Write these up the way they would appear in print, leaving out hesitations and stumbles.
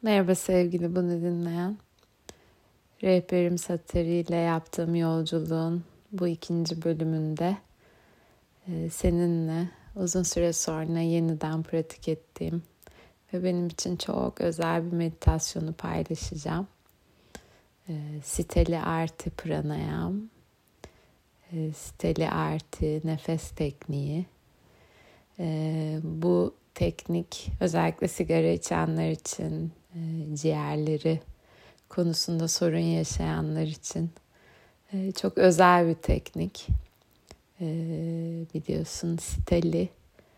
Merhaba sevgili bunu dinleyen. Rehberim Sateri ile yaptığım yolculuğun bu ikinci bölümünde seninle uzun süre sonra yeniden pratik ettiğim ve benim için çok özel bir meditasyonu paylaşacağım. Siteli Arti Pranayam, Siteli Arti Nefes Tekniği. Bu teknik özellikle sigara içenler için, ciğerleri konusunda sorun yaşayanlar için çok özel bir teknik. Biliyorsun siteli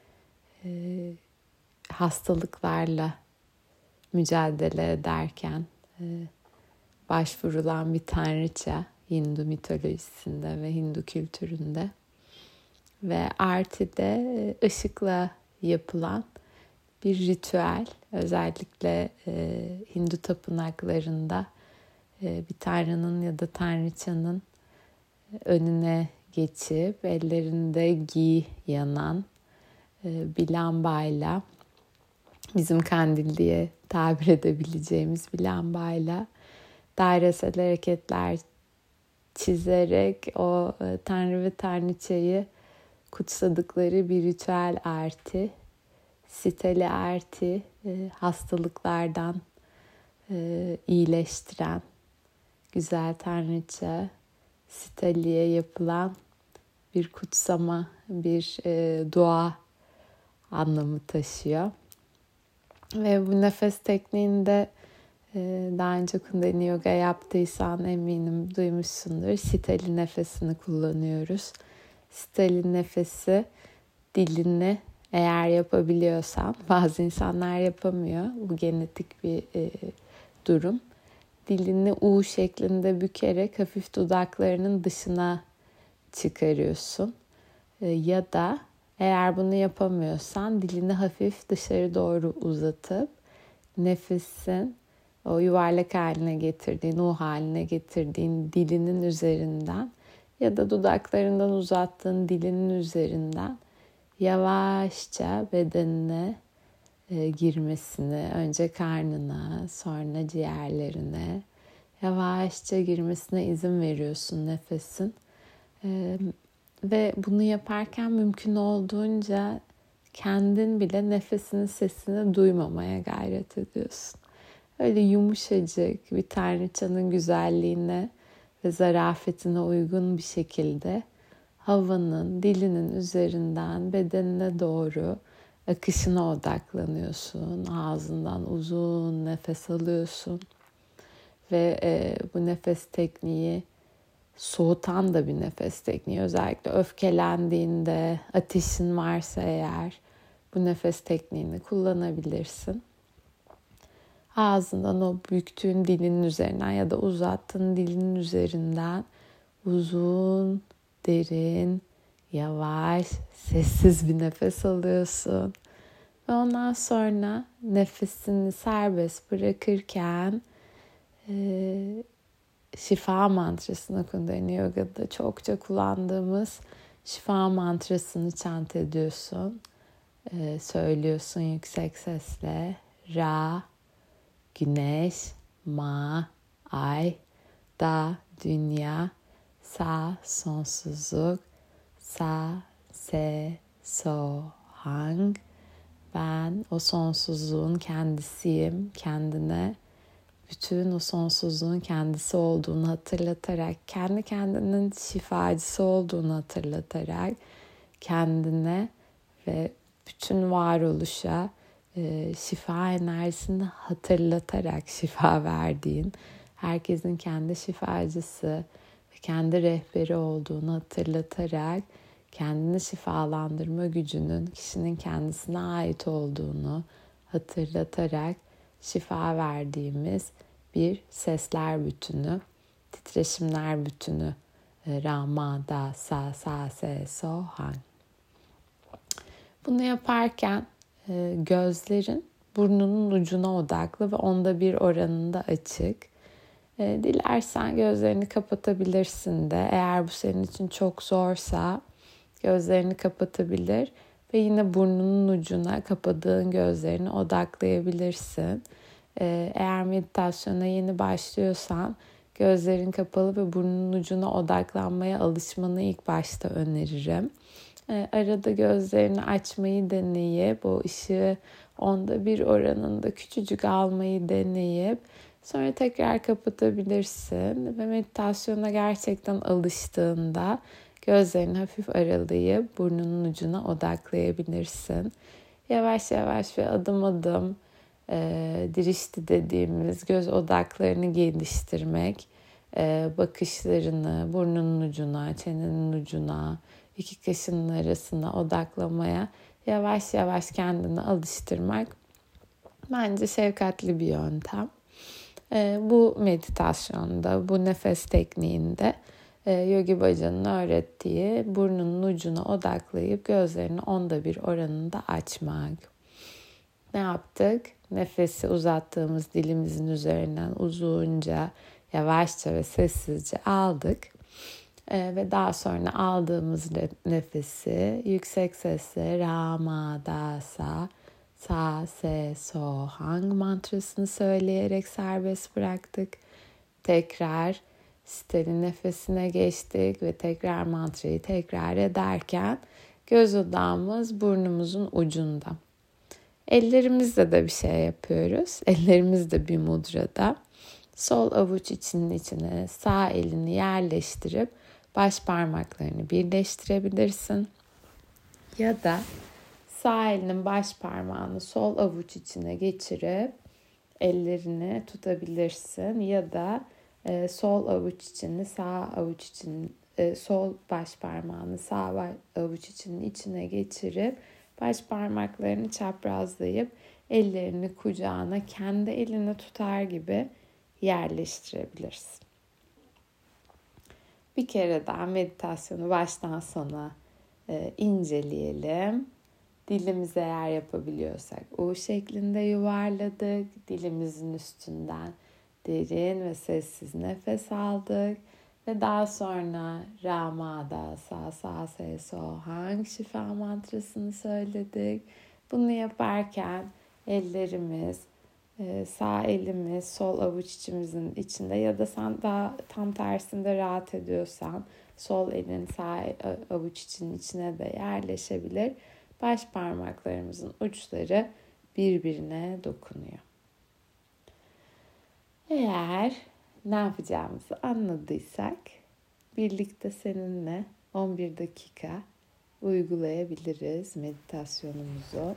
hastalıklarla mücadele ederken başvurulan bir tanrıça Hindu mitolojisinde ve Hindu kültüründe. Ve Arti'de ışıkla yapılan bir ritüel. Özellikle Hindu tapınaklarında bir tanrının ya da tanrıçanın önüne geçip ellerinde gi yanan bir lambayla, bizim kandil diye tabir edebileceğimiz bir lambayla dairesel hareketler çizerek o tanrı ve tanrıçayı kutsadıkları bir ritüel arti. Siteli arti hastalıklardan iyileştiren güzel tanrıça Siteli'ye yapılan bir kutsama, bir dua anlamı taşıyor. Ve bu nefes tekniğinde daha önce Kundalini Yoga yaptıysan eminim duymuşsundur. Siteli nefesini kullanıyoruz. Siteli nefesi dilini eğer yapabiliyorsan, bazı insanlar yapamıyor. Bu genetik bir durum. Dilini U şeklinde bükerek hafif dudaklarının dışına çıkarıyorsun. Ya da eğer bunu yapamıyorsan dilini hafif dışarı doğru uzatıp nefesin o yuvarlak haline getirdiğin, U haline getirdiğin dilinin üzerinden ya da dudaklarından uzattığın dilinin üzerinden yavaşça bedenine girmesini, önce karnına, sonra ciğerlerine yavaşça girmesine izin veriyorsun nefesin. Ve bunu yaparken mümkün olduğunca kendin bile nefesinin sesini duymamaya gayret ediyorsun. Öyle yumuşacık bir tanrıçanın güzelliğine ve zarafetine uygun bir şekilde havanın dilinin üzerinden bedenine doğru akışına odaklanıyorsun. Ağzından uzun nefes alıyorsun. Ve bu nefes tekniği soğutan da bir nefes tekniği. Özellikle öfkelendiğinde, ateşin varsa eğer bu nefes tekniğini kullanabilirsin. Ağzından o büktüğün dilinin üzerinden ya da uzattığın dilinin üzerinden uzun, derin, yavaş, sessiz bir nefes alıyorsun. Ve ondan sonra nefesini serbest bırakırken şifa mantrasını Kundalini Yoga'da çokça kullandığımız şifa mantrasını chant ediyorsun. Söylüyorsun yüksek sesle. Ra, güneş, ma, ay, da, dünya, sa, sonsuzluk, sa, se, so, hang. Ben o sonsuzluğun kendisiyim. Kendine bütün o sonsuzluğun kendisi olduğunu hatırlatarak, kendi kendinin şifacısı olduğunu hatırlatarak kendine ve bütün varoluşa şifa enerjisini hatırlatarak şifa verdiğin, herkesin kendi şifacısı ve kendi rehberi olduğunu hatırlatarak kendini şifalandırma gücünün kişinin kendisine ait olduğunu hatırlatarak şifa verdiğimiz bir sesler bütünü, titreşimler bütünü. Ra, ma, da, sa, se, so, hang. Bunu yaparken gözlerin burnunun ucuna odaklı ve 1/10 oranında açık. Dilersen gözlerini kapatabilirsin de. Eğer bu senin için çok zorsa gözlerini kapatabilir ve yine burnunun ucuna kapadığın gözlerini odaklayabilirsin. Eğer meditasyona yeni başlıyorsan gözlerin kapalı ve burnunun ucuna odaklanmaya alışmanı ilk başta öneririm. Arada gözlerini açmayı deneyip o ışığı 1/10 oranında küçücük almayı deneyip sonra tekrar kapatabilirsin ve meditasyona gerçekten alıştığında gözlerini hafif aralayıp burnunun ucuna odaklayabilirsin. Yavaş yavaş ve adım adım dirişti dediğimiz göz odaklarını geliştirmek, bakışlarını burnunun ucuna, çenenin ucuna, iki kaşının arasına odaklamaya yavaş yavaş kendini alıştırmak bence şefkatli bir yöntem. Bu meditasyonda, bu nefes tekniğinde Yogi Bhaja'nın öğrettiği burnunun ucuna odaklayıp gözlerini 1/10 oranında açmak. Ne yaptık? Nefesi uzattığımız dilimizin üzerinden uzunca, yavaşça ve sessizce aldık. Ve daha sonra aldığımız nefesi yüksek sesle Rama Dasa Sa Se So Hang mantrasını söyleyerek serbest bıraktık. Tekrar siterin nefesine geçtik ve tekrar mantrayı tekrar ederken göz odağımız burnumuzun ucunda. Ellerimizle de bir şey yapıyoruz. Ellerimiz de bir mudrada. Sol avuç içinin içine sağ elini yerleştirip baş parmaklarını birleştirebilirsin. Ya da sağ elinin baş parmağını sol avuç içine geçirip ellerini tutabilirsin. Ya da sol avuç içini sağ avuç için sol baş parmağını sağ avuç içinin içine geçirip baş parmaklarını çaprazlayıp ellerini kucağına kendi elini tutar gibi yerleştirebilirsin. Bir kere daha meditasyonu baştan sona inceleyelim. Dilimizi eğer yapabiliyorsak U şeklinde yuvarladık. Dilimizin üstünden derin ve sessiz nefes aldık. Ve daha sonra Ramada Sa Sa Se So Hang şifa mantrasını söyledik. Bunu yaparken ellerimiz, sağ elimiz sol avuç içimizin içinde ya da sen daha tam tersinde rahat ediyorsan sol elin sağ avuç içinin içine de yerleşebilir. Baş parmaklarımızın uçları birbirine dokunuyor. Eğer ne yapacağımızı anladıysak birlikte seninle 11 dakika uygulayabiliriz meditasyonumuzu.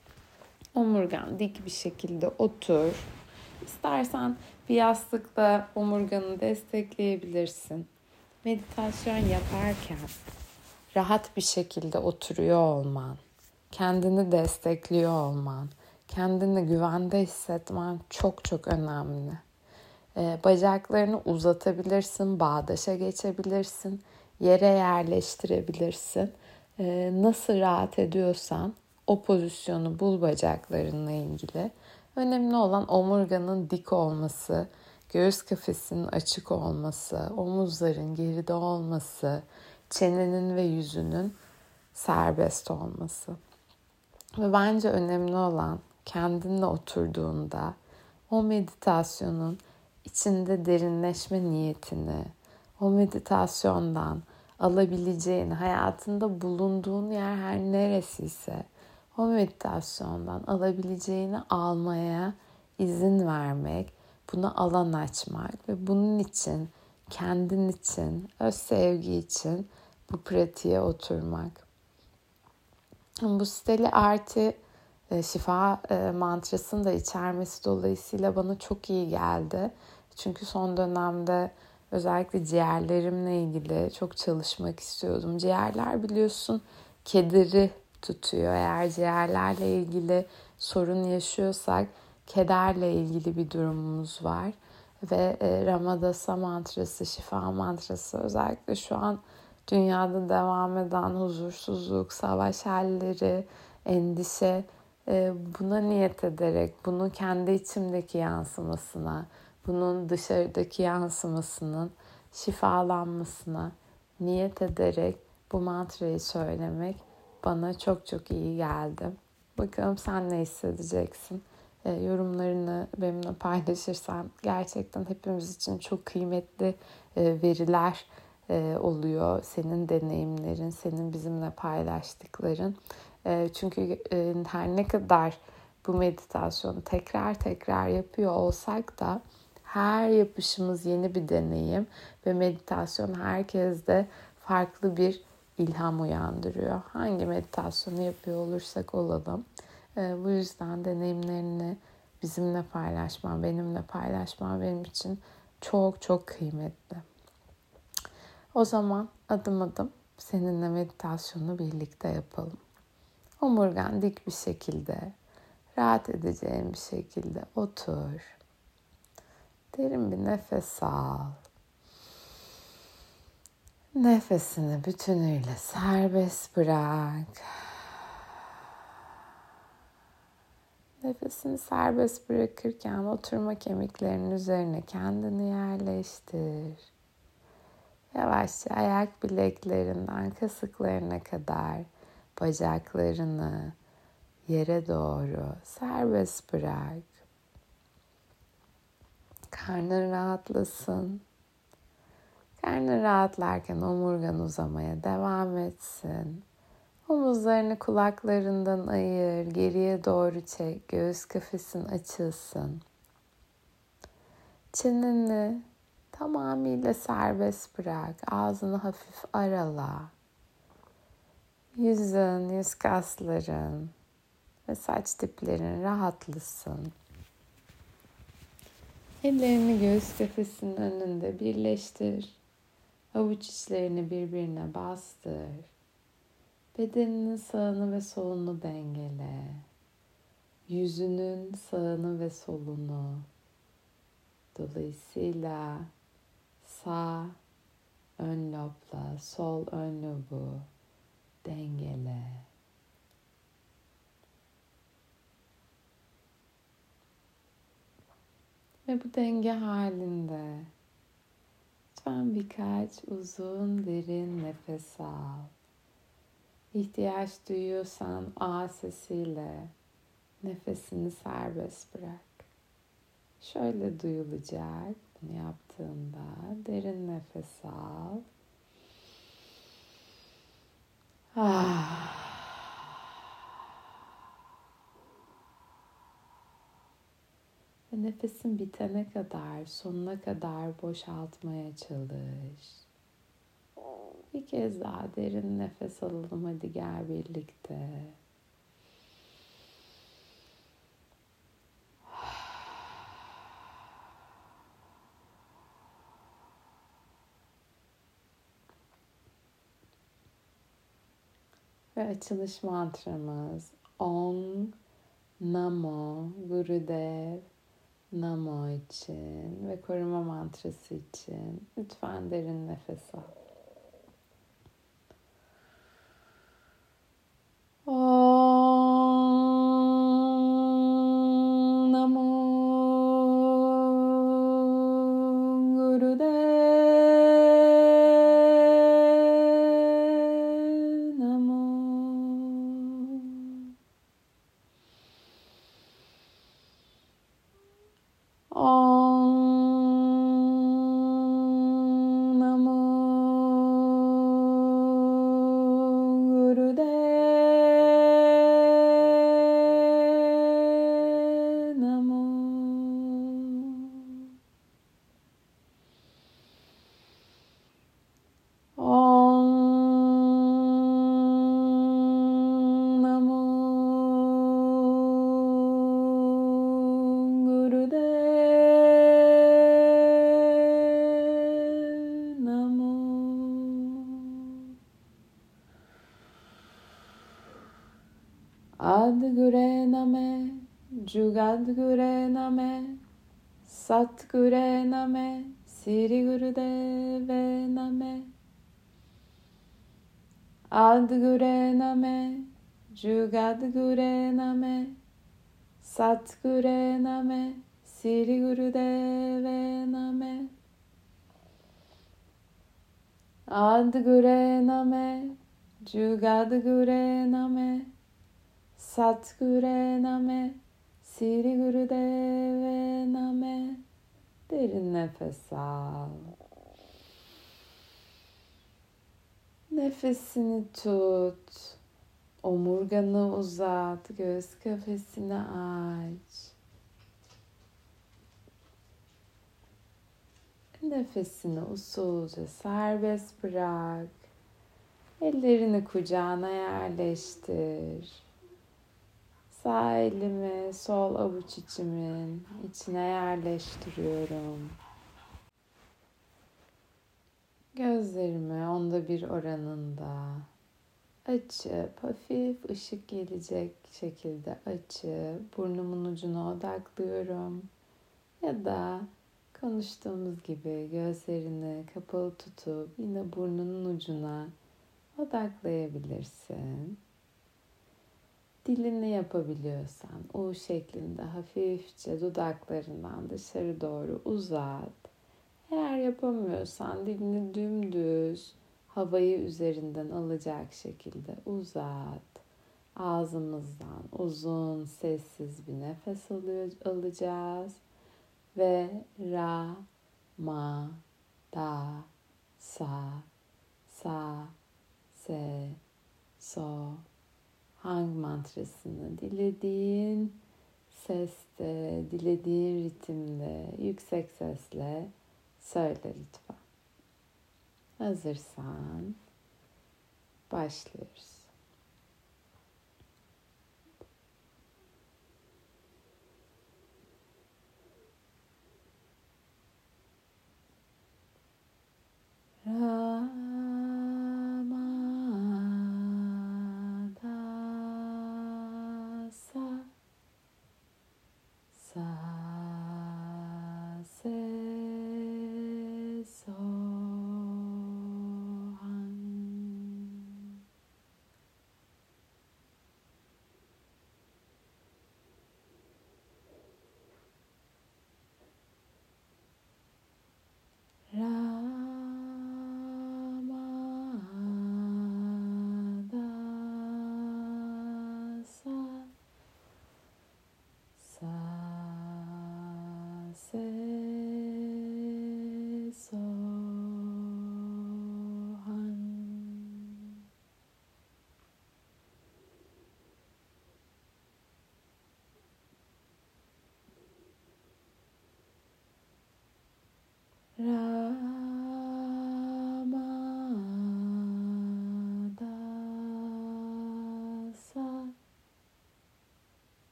Omurgan dik bir şekilde otur. İstersen bir yastıkla omurganı destekleyebilirsin. Meditasyon yaparken rahat bir şekilde oturuyor olman, kendini destekliyor olman, kendini güvende hissetmen çok çok önemli. Bacaklarını uzatabilirsin, bağdaşa geçebilirsin, yere yerleştirebilirsin. Nasıl rahat ediyorsan o pozisyonu bul bacaklarınla ilgili. Önemli olan omurganın dik olması, göğüs kafesinin açık olması, omuzların geride olması, çenenin ve yüzünün serbest olması. Ve bence önemli olan kendinle oturduğunda o meditasyonun içinde derinleşme niyetini, o meditasyondan alabileceğini, hayatında bulunduğun yer her neresiyse o meditasyondan alabileceğini almaya izin vermek, buna alan açmak ve bunun için, kendin için, öz sevgi için bu pratiğe oturmak. Bu steli artı şifa mantrasını da içermesi dolayısıyla bana çok iyi geldi. Çünkü son dönemde özellikle ciğerlerimle ilgili çok çalışmak istiyordum. Ciğerler biliyorsun kederi tutuyor. Eğer ciğerlerle ilgili sorun yaşıyorsak kederle ilgili bir durumumuz var. Ve Ramadasa mantrası, şifa mantrası özellikle şu an dünyada devam eden huzursuzluk, savaş halleri, endişe, buna niyet ederek, bunu kendi içimdeki yansımasına, bunun dışarıdaki yansımasının şifalanmasına niyet ederek bu mantrayı söylemek bana çok çok iyi geldi. Bakalım sen ne hissedeceksin? Yorumlarını benimle paylaşırsan gerçekten hepimiz için çok kıymetli veriler oluyor. Senin deneyimlerin, senin bizimle paylaştıkların. Çünkü her ne kadar bu meditasyonu tekrar tekrar yapıyor olsak da her yapışımız yeni bir deneyim ve meditasyon herkeste farklı bir ilham uyandırıyor. Hangi meditasyonu yapıyor olursak olalım. Bu yüzden deneyimlerini bizimle paylaşman, benimle paylaşman benim için çok çok kıymetli. O zaman adım adım seninle meditasyonu birlikte yapalım. Omurgan dik bir şekilde, rahat edeceğin bir şekilde otur. Derin bir nefes al. Nefesini bütünüyle serbest bırak. Nefesini serbest bırakırken oturma kemiklerinin üzerine kendini yerleştir. Yavaşça ayak bileklerinden kasıklarına kadar bacaklarını yere doğru serbest bırak. Karnın rahatlasın. Karnın rahatlarken omurgan uzamaya devam etsin. Omuzlarını kulaklarından ayır, geriye doğru çek, göğüs kafesin açılsın. Çeneni tamamıyla serbest bırak, ağzını hafif arala. Yüzün, yüz kasların ve saç diplerin rahatlasın. Ellerini göğüs kafesinin önünde birleştir. Avuç içlerini birbirine bastır. Bedeninin sağını ve solunu dengele. Yüzünün sağını ve solunu. Dolayısıyla sağ ön lobla sol ön lobu dengele. Ve bu denge halinde lütfen birkaç uzun derin nefes al. İhtiyaç duyuyorsan A sesiyle nefesini serbest bırak. Şöyle duyulacak bunu yaptığında. Derin nefes al. Ve nefesin bitene kadar, sonuna kadar boşaltmaya çalış. Bir kez daha derin nefes alalım, hadi gel birlikte. Ve açılış mantramız Om Namo Gurudev Namo için ve koruma mantrası için lütfen derin nefes al. Om Namo Gurudev Namo. Om Namo Gurudev Namo. Om Namo Gurudev Namo. Adgure Name, Jugadgure Name, Satgure Name, Sri Gurudeve Name. Adgure Name, Jugadgure Name, Satgure Name, Sri Gurudeve Name. Adgure Name, Jugadgure Name, Satgure Name, Siri Gurudeve Name. Derin nefes al. Nefesini tut. Omurganı uzat. Göğüs kafesini aç. Nefesini usulca serbest bırak. Ellerini kucağına yerleştir. Sağ elimi sol avuç içimin içine yerleştiriyorum. Gözlerimi 1/10 oranında açıp hafif ışık gelecek şekilde açıp burnumun ucuna odaklıyorum. Ya da konuştuğumuz gibi gözlerini kapalı tutup yine burnunun ucuna odaklayabilirsin. Dilini yapabiliyorsan U şeklinde hafifçe dudaklarından dışarı doğru uzat. Eğer yapamıyorsan dilini dümdüz havayı üzerinden alacak şekilde uzat. Ağzımızdan uzun sessiz bir nefes alacağız. Ve Ra, Ma, Da, Sa, Sa, Se, So, Hang mantrasını dilediğin seste, dilediğin ritimde, yüksek sesle söyle lütfen. Hazırsan başlıyoruz.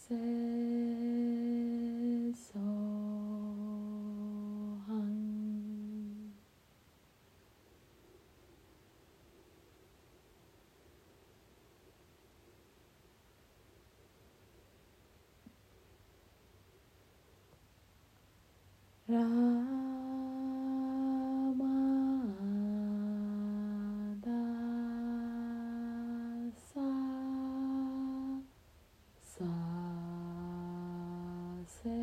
se so han. Ra ma da sa sa se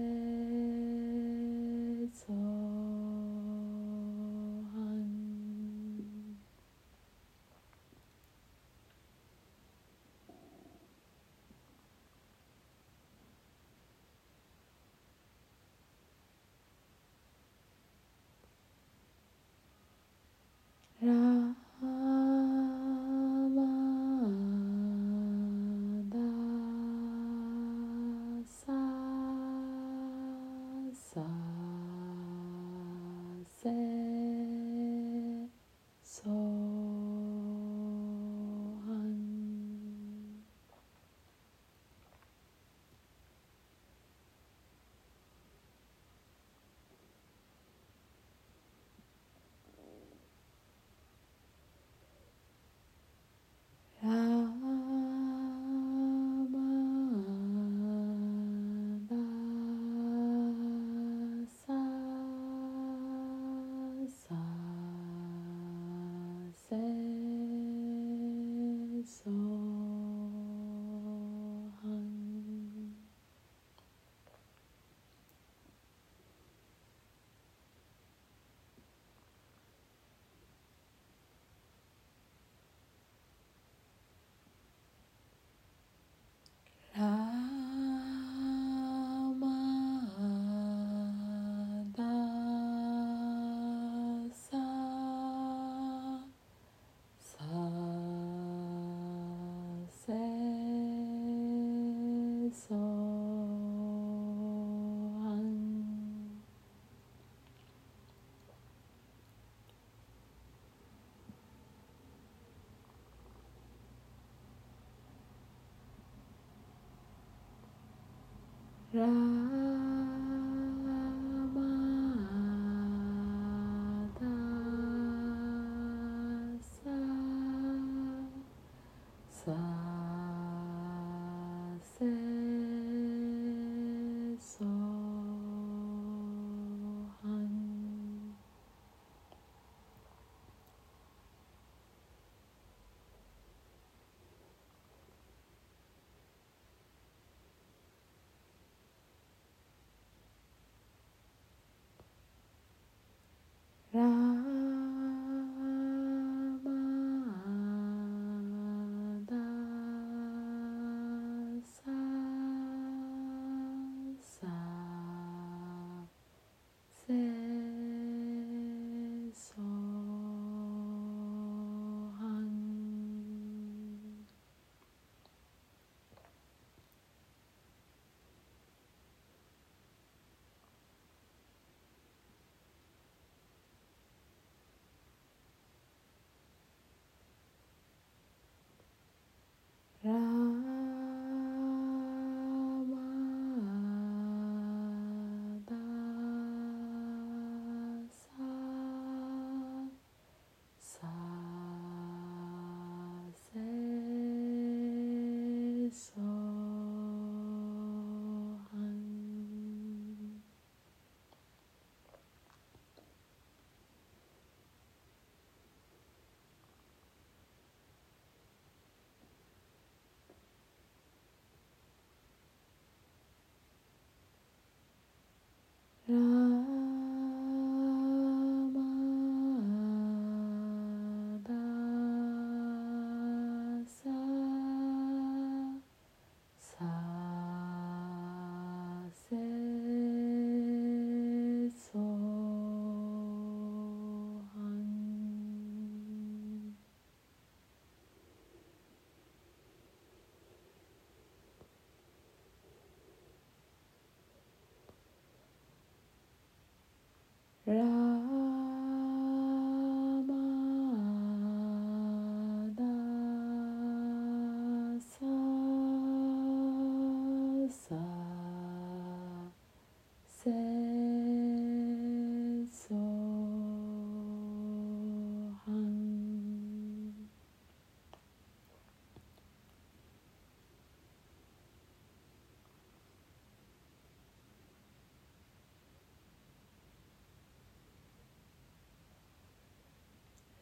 so han. Ra ma da sa sa se so han. Ra ma da sa sa se so han. Ra ma da sa sa se so han. Ra ma da sa sa se so han. Ra ma da sa sa se so han.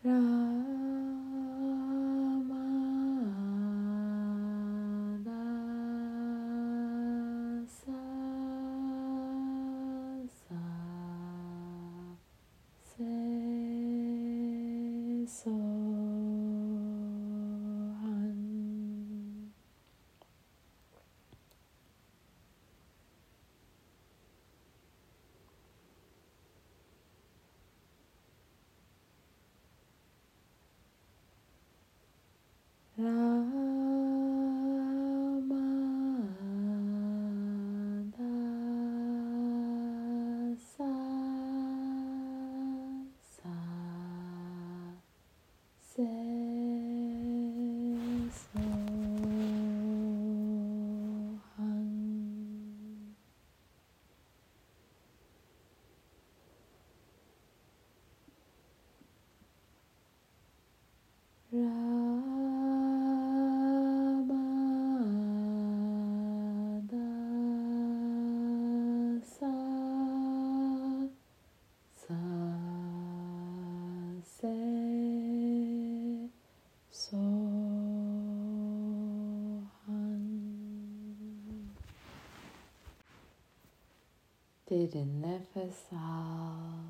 Derin nefes al.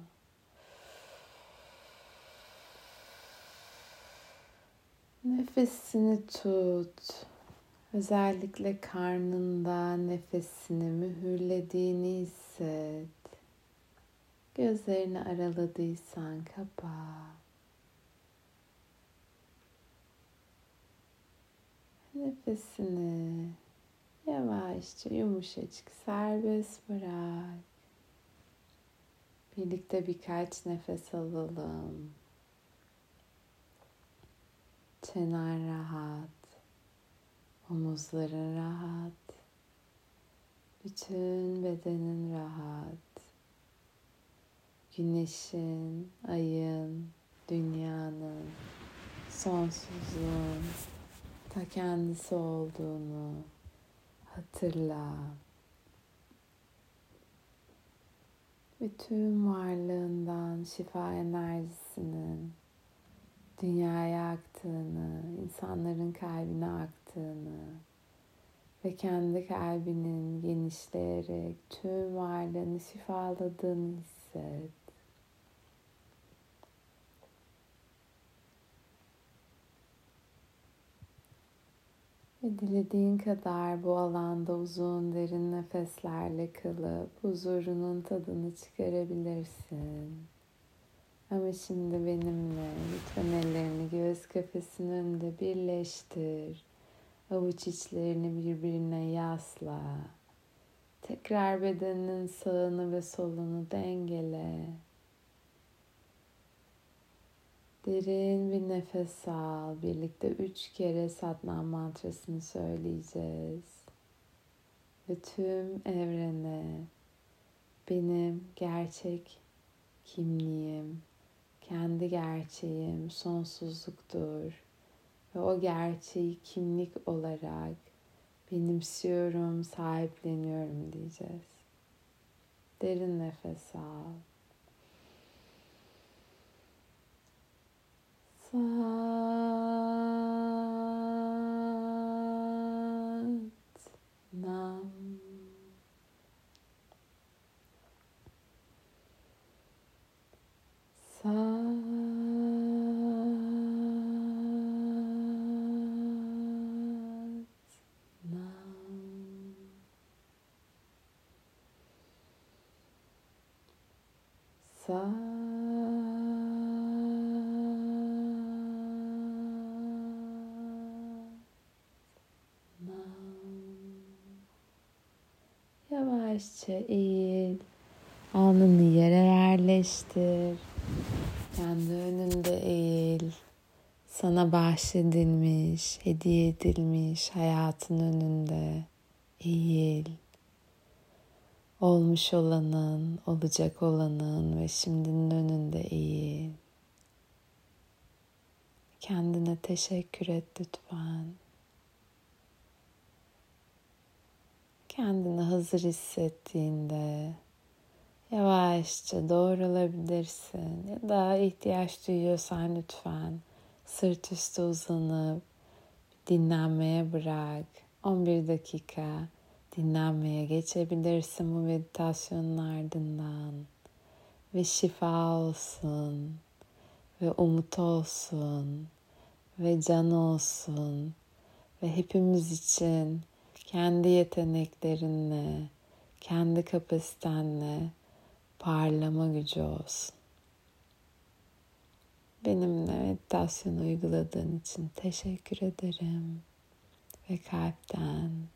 Nefesini tut. Özellikle karnında nefesini mühürlediğini hisset. Gözlerini araladıysan kapa. Nefesini yavaşça, yumuşacık, serbest bırak. Birlikte birkaç nefes alalım. Çenen rahat, omuzların rahat, bütün bedenin rahat. Güneşin, ayın, dünyanın, sonsuzluğun ta kendisi olduğunu hatırla. Bütün varlığından şifa enerjisinin dünyaya aktığını, insanların kalbine aktığını ve kendi kalbinin genişleyerek tüm varlığını şifaladığını hisset. Ve dilediğin kadar bu alanda uzun derin nefeslerle kalıp huzurunun tadını çıkarabilirsin. Ama şimdi benimle lütfen ellerini göğüs kafesinin önünde birleştir. Avuç içlerini birbirine yasla. Tekrar bedeninin sağını ve solunu dengele. Derin bir nefes al. Birlikte 3 kere Satnam mantrasını söyleyeceğiz. Ve tüm evrene benim gerçek kimliğim, kendi gerçeğim sonsuzluktur. Ve o gerçeği kimlik olarak benimsiyorum, sahipleniyorum diyeceğiz. Derin nefes al. Satnam. Yavaşça eğil, alnını yere yerleştir, kendi önünde eğil, sana bahşedilmiş, hediye edilmiş hayatın önünde eğil. Olmuş olanın, olacak olanın ve şimdinin önünde eğil. Kendine teşekkür et lütfen. Kendini hazır hissettiğinde Yavaşça doğrulabilirsin ya da ihtiyaç duyuyorsan lütfen sırt üstü uzanıp dinlenmeye bırak. 11 dakika dinlenmeye geçebilirsin bu meditasyonun ardından. Ve şifa olsun ve umut olsun ve can olsun ve hepimiz için kendi yeteneklerinle, kendi kapasitenle parlama gücü olsun. Benimle meditasyon uyguladığın için teşekkür ederim ve kalpten